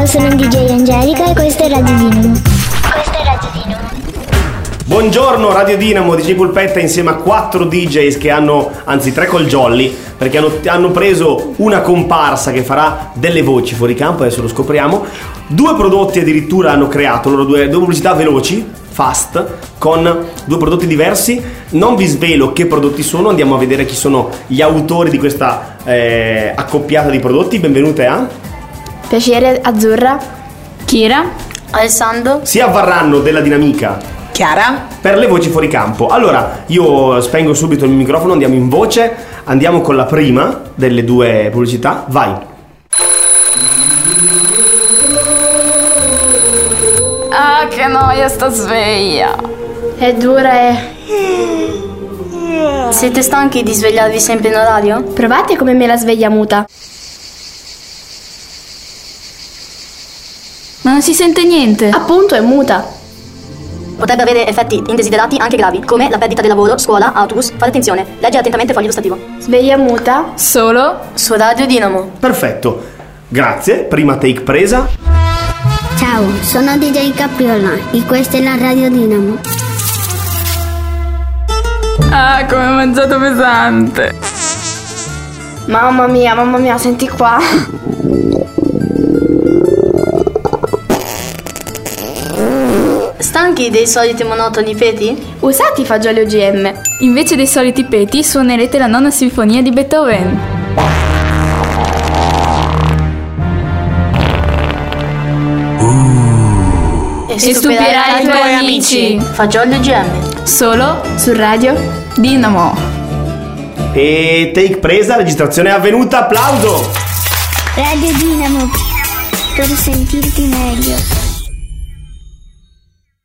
Ciao, sono DJ Angelica e questo è Radio Dinamo. Buongiorno Radio Dinamo, DJ Pulpetta insieme a 4 DJs che hanno, anzi 3 col jolly, perché hanno preso una comparsa che farà delle voci fuori campo, adesso lo scopriamo. 2 prodotti addirittura hanno creato, loro due pubblicità veloci, fast, con 2 prodotti diversi. Non vi svelo che prodotti sono, andiamo a vedere chi sono gli autori di questa accoppiata di prodotti. Benvenute a Piacere, Azzurra, Kira, Alessandro. Si avvarranno della dinamica Chiara per le voci fuori campo. Allora, io spengo subito il microfono, andiamo in voce, andiamo con la prima delle 2 pubblicità, vai. Ah, che noia sta sveglia. è dura. Siete stanchi di svegliarvi sempre in orario? Provate come me la sveglia muta. Ma non si sente niente. Appunto, è muta. Potrebbe avere effetti indesiderati anche gravi, come la perdita del lavoro, scuola, autobus. Fate attenzione, leggi attentamente il foglio illustrativo. Sveglia muta. Solo su Radio Dinamo. Perfetto, grazie, prima take presa. Ciao, sono DJ Capriola e questa è la Radio Dinamo. Ah, come ho mangiato pesante. Mamma mia, senti qua. Stanchi dei soliti monotoni peti? Usate i fagioli OGM. Invece dei soliti peti suonerete la 9ª sinfonia di Beethoven. E stupirai i tuoi amici. Fagioli OGM. Solo Su Radio Dinamo. E take presa, registrazione è avvenuta, applauso. Radio Dinamo, per sentirti meglio.